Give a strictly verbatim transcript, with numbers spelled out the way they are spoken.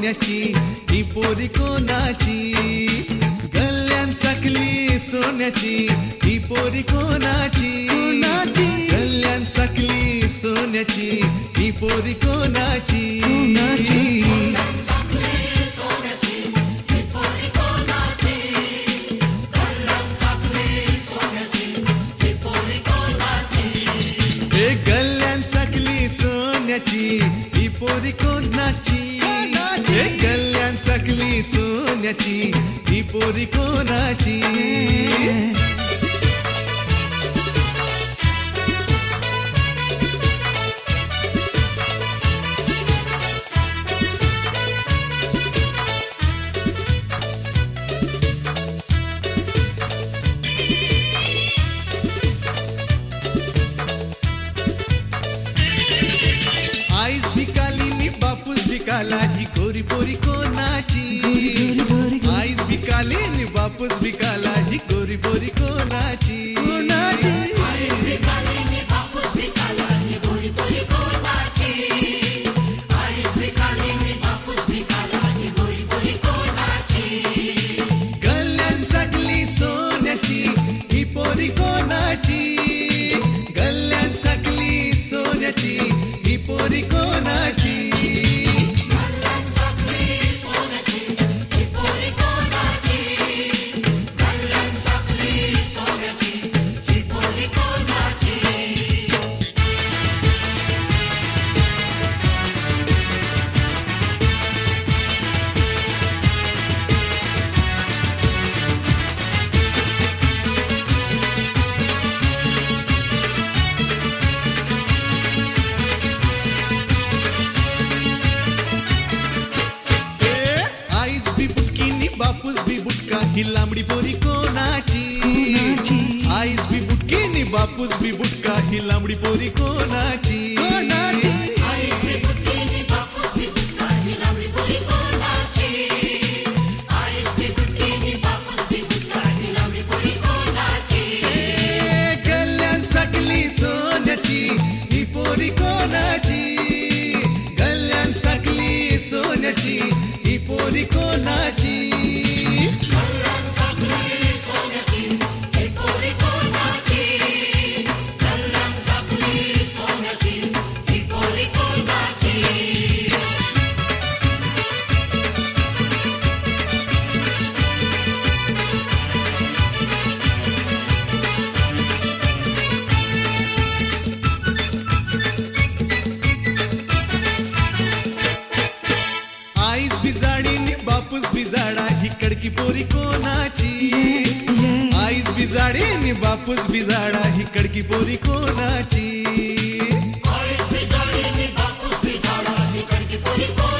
सोन्याची ही पोरी कोणाची गल्ल्यान साकली सोन्याची ही पोरी कोणाची गल्ल्यान साकली सोन्याची ही पोरी कोणाची हे गल्ल्यान साकली सोन्याची ही पोरी कोणाची हे गल्ल्यान साकली सोन्याची ही पोरी कोणाची आईस भिकाली नी बापूस भिकाला ही गोरी पोरी कोणाची आईस भिकाली नी बापूस भिकाला ही गोरी पोरी कोणाची गल्ल्यान साकली सोन्याची ही पोरी कोणाची गल्ल्यान साकली सोन्याची ही पोरी कोणाची बापूस भी बुटका ही लांबडी पोरी कोणाची आईस भी बुटकी नी बापूस भी बुटका ही लांबडी पोरी कोणाची गल्ल्यान साकली सोन्याची ही पोरी कोणाची गल्ल्यान साकली सोन्याची ही पोरी कोणाची आईस बिजाडी नी बापूस बिजाडा ही कडकी पोरी कोणाची आईस बिजाडी नी बापूस बिजाडा ही कडकी पोरी कोणाची